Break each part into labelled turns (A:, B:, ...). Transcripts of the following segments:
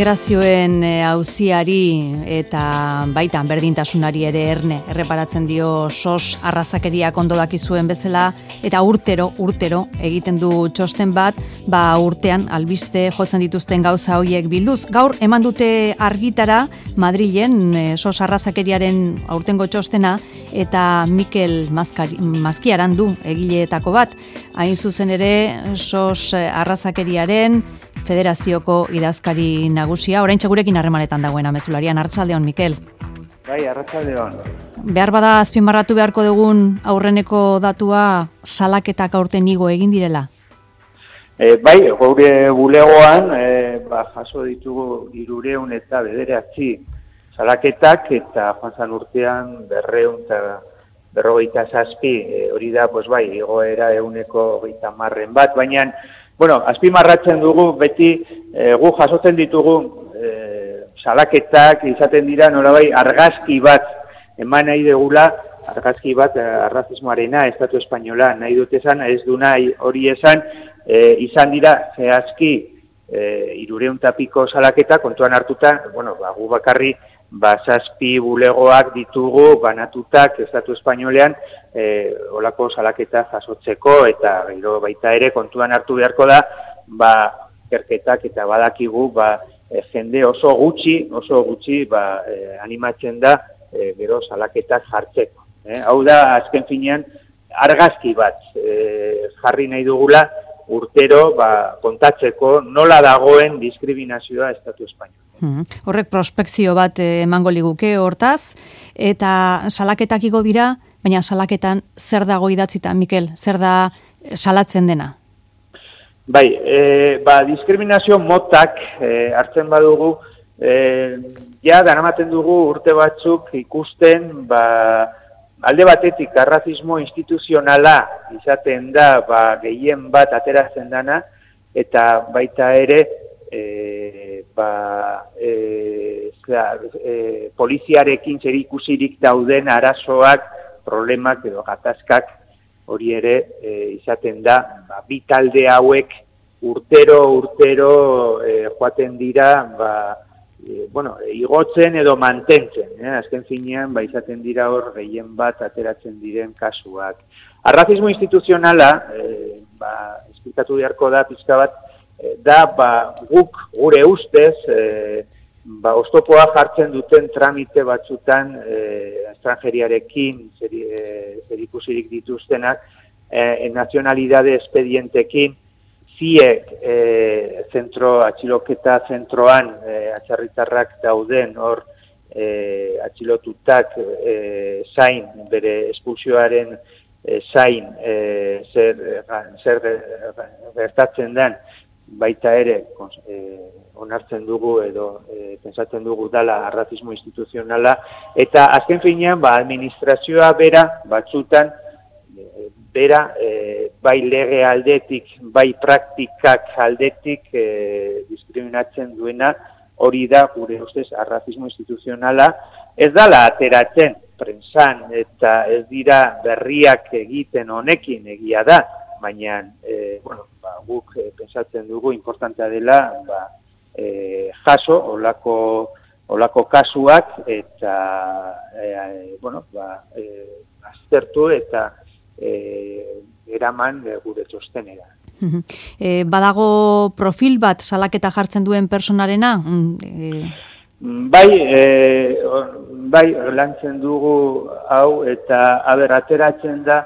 A: Federazioen auziari eta baitan berdintasunari ere erne erreparatzen dio SOS arrazakeriak ondo dakizuen bezala, eta urtero egiten du txosten bat, urtean albiste jotzen dituzten gauza horiek bilduz. Gaur eman dute argitara Madrilen SOS arrazakeriaren aurtengo txostena, eta Mikel Mazkiaran du egileetako bat. Hain zuzen ere SOS arrazakeriaren Federazioko idazkari nagusia, oraintxe gurekin harremanetan dagoena mezularian. Arratsaldeon, Mikel.
B: Bai, arratsaldeon.
A: Behar bada azpimarratu beharko dugun aurreneko datua salaketak aurten igo egin direla?
B: Bai, gure bulegoan jaso ditugu 309 salaketak, eta joan urtean 257, hori da, igoera 130 bat, baina azpimarratzen dugu beti gu jasotzen ditugu salaketak izaten dira nolabai argazki bat eman nahi degula, argazki bat arrazismoarena, Estatu Espainola nahi dut esan, ez du nahi hori esan, izan dira zehazki 300 piko salaketa kontuan hartuta, gu bakarri 7 bulegoak ditugu banatutak Estatu Espainolean olako salaketa jasotzeko, eta gero baita ere kontuan hartu beharko da ikerketak eta badakigu jende oso gutxi animatzen da gero salaketak jartzeko. Hau da azken finean argazki bat jarri nahi dugula urtero kontatzeko nola dagoen diskriminazioa Estatu Espainolean.
A: Horrek prospekzio bat emango liguke hortaz, eta salaketak igo dira, baina salaketan zer dago idatzita, Mikel, zer da salatzen dena?
B: Bai, diskriminazio motak hartzen badugu, daramaten dugu urte batzuk ikusten, alde batetik arrazismo instituzionala izaten da, gehien bat ateratzen dana, eta baita ere, poliziarekin zerikusirik dauden arazoak, problemak edo gatazkak hori ere izaten da, bi talde hauek urtero joaten dira igotzen edo mantentzen, azken finean izaten dira hor gehien bat ateratzen diren kasuak. Arrazismo instituzionala, esplikatu beharko da pizka bat, guk gure ustez oztopoa jartzen duten tramite batzutan estrangeriarekin zerikusirik dituztenak, nazionalidade espedientekin, ziek atxiloketa zentroan atxarritarrak dauden hor atxilotutak zain, bere espulsioaren zain zer gertatzen den, baita ere onartzen dugu edo pentsatzen dugu dala arrazismo instituzionala, eta azken finean administrazioa bera batzutan bai lege aldetik, bai praktikak aldetik diskriminatzen duena, hori da gure ustez arrazismo instituzionala, ez dala ateratzen prentsan eta ez dira berriak egiten honekin egia da, baina guk pentsatzen dugu importantea dela jaso olako kasuak eta aztertu eta eraman gure txostenera.
A: Badago profil bat salaketa jartzen duen personarena?
B: Bai, lantzen dugu hau, eta ateratzen da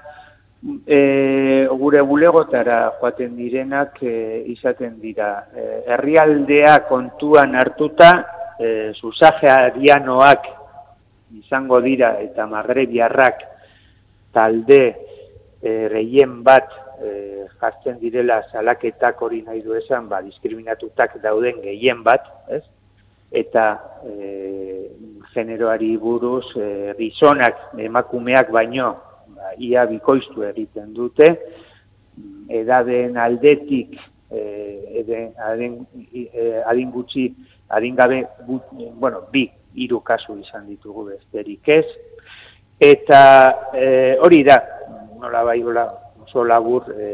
B: gure bulegotara joaten direnak izaten dira. Herrialdea kontuan hartuta, subsaharianoak izango dira eta magrebiarrak talde gehien bat jartzen direla salaketak hori nahi du esan, diskriminatutak dauden gehien bat, ez? Eta generoari buruz gizonak emakumeak baino ia bikoiztu egiten dute, edaden aldetik adin gutxi, adingabe, 2-3 kasu izan ditugu besterik ez, eta hori da, nola bai oso labur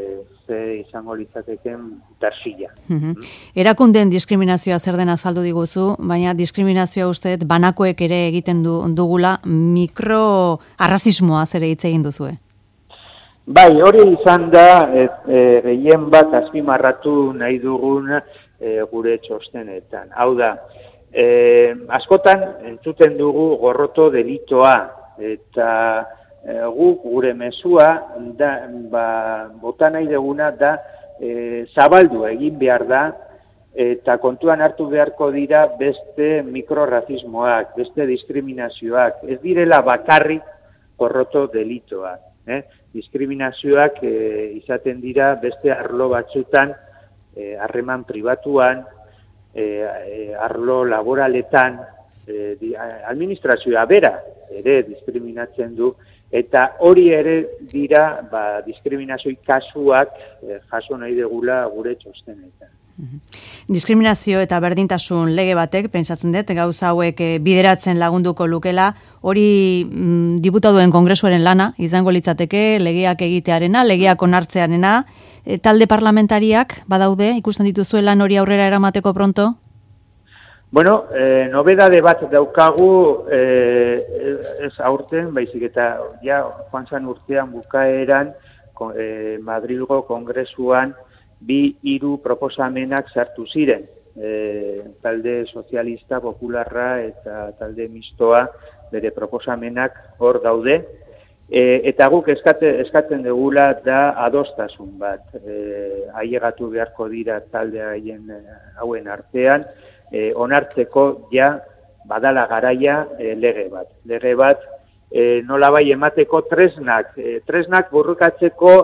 B: izango litzateken perfila.
A: Erakundeen diskriminazioa zer den azaldu diguzu, baina diskriminazioa uste banakoek ere egiten dugula, mikroarrazismoa ere hitz egin duzue.
B: Bai, hori izan da, gehien bat azpimarratu nahi dugun gure txostenetan. Hau da, askotan entzuten dugu gorroto delitoa, eta guk gure mezua bota nahi duguna da zabaldu egin behar da, eta kontuan hartu beharko dira beste mikrorrazismoak, beste diskriminazioak, ez direla bakarrik gorroto delitoak. Diskriminazioak izaten dira beste arlo batzutan, harreman pribatuan, arlo laboraletan, administrazioa bera ere diskriminatzen du, eta hori ere dira diskriminazioi kasuak jaso nahi degula gure txostenetan.
A: Diskriminazio eta berdintasun lege batek, pentsatzen dut, gauza hauek bideratzen lagunduko lukela, hori diputaduen kongresuaren lana, izango litzateke, legeak egitearena, legeak onartzearena, talde parlamentariak badaude, ikusten dituzue lan hori aurrera eramateko pronto?
B: Bueno, nobedade bat daukagu, ez aurten, baizik eta joan zan urtean bukaeran Madrilgo kongresuan 2-3 proposamenak sartu ziren. Talde sozialista, popularra eta talde mistoa bere proposamenak hor daude. Eta guk eskatzen dugula da adostasun bat. Ailegatu beharko dira talde hauen artean, onartzeko badala garaia lege bat. Lege bat nolabai emateko tresnak burrukatzeko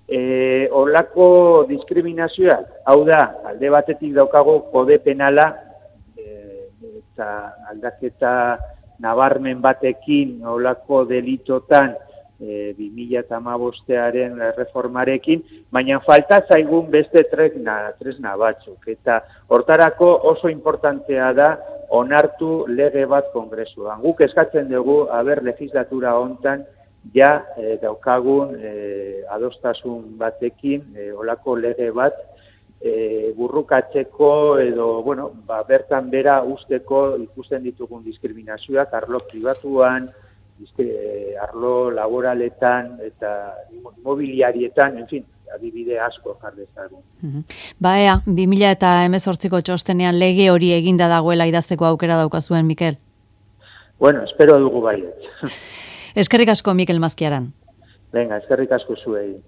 B: olako diskriminazioak. Hau da, alde batetik daukago kode penala eta aldaketa nabarmen batekin olako delitotan 2015aren reformarekin, baina falta zaigun beste tresna batzuk. Eta hortarako oso importantea da onartu lege bat kongresuan. Guk eskatzen dugu, legislatura hontan, daukagun adostasun batekin, olako lege bat, burrukatzeko edo, bertan bera usteko ikusten ditugun diskriminazioak, arlo pribatuan, arlo laboraletan eta mobiliarietan, en fin, adibide asko jar dezagun.
A: Ea, 2018ko txostenean lege hori eginda dagoela idazteko aukera daukazuen, Mikel?
B: Bueno, espero dugu baiet.
A: Eskerrik asko, Mikel Mazkiaran.
B: Venga, eskerrik asko zuei.